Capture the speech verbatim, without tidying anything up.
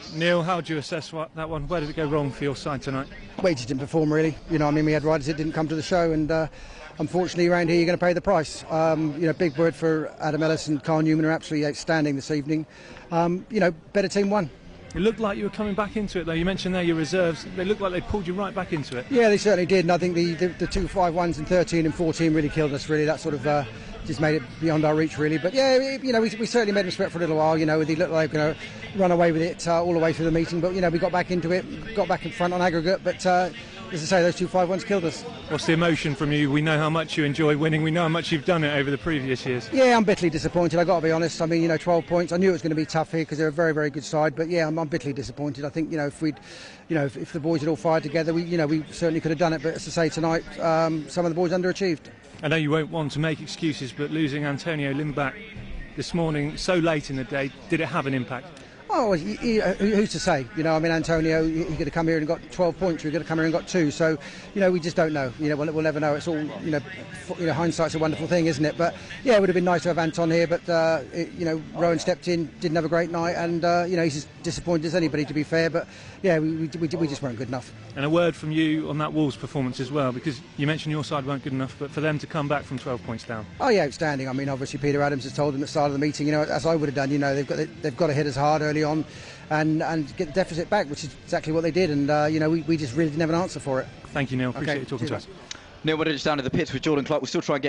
Neil, how do you assess what, that one? Where did it go wrong for your side tonight? Well, he just didn't perform really. You know, I mean, we had riders that didn't come to the show, and uh, unfortunately, around here, you're going to pay the price. Um, you know, big word for Adam Ellis and Carl Newman are absolutely outstanding this evening. Um, you know, better team won. It looked like you were coming back into it, though. You mentioned there your reserves. They looked like they pulled you right back into it. Yeah, they certainly did, and I think the, the, the two five ones and thirteen and fourteen really killed us, really. That sort of uh, just made it beyond our reach, really. But yeah, it, you know, we, we certainly made them sweat for a little while. You know, they looked like they were going to run away with it uh, all the way through the meeting. But, you know, we got back into it, got back in front on aggregate. But, uh, as I say, those two five ones killed us. What's the emotion from you? We know how much you enjoy winning. We know how much you've done it over the previous years. Yeah, I'm bitterly disappointed, I've got to be honest. I mean, you know, twelve points. I knew it was going to be tough here because they're a very, very good side. But, yeah, I'm, I'm bitterly disappointed. I think, you know, if we'd, you know, if, if the boys had all fired together, we, you know, we certainly could have done it. But as I say, tonight, um, some of the boys underachieved. I know you won't want to make excuses, but losing Antonio Limbach this morning so late in the day, did it have an impact? Oh, he, he, who's to say? You know, I mean, Antonio, he, he could have come here and got twelve points, or he could have come here and got two. So, you know, we just don't know. You know, we'll, we'll never know. It's all, you know, f- you know, hindsight's a wonderful thing, isn't it? But yeah, it would have been nice to have Anton here. But uh, it, you know, Rowan stepped in, didn't have a great night, and uh, you know, he's as disappointed as anybody, to be fair. But yeah, we, we, we, we just weren't good enough. And a word from you on that Wolves performance as well, because you mentioned your side weren't good enough, but for them to come back from twelve points down. Oh yeah, outstanding. I mean, obviously Peter Adams has told them at the start of the meeting, you know, as I would have done. You know, they've got they've got to hit us hard early on, and and get the deficit back, which is exactly what they did. And uh, you know, we, we just really didn't have an answer for it. Thank you, Neil. Appreciate Okay, you talking cheers, to us. Neil Woodridge down in the pits with Jordan Clark. We'll still try and get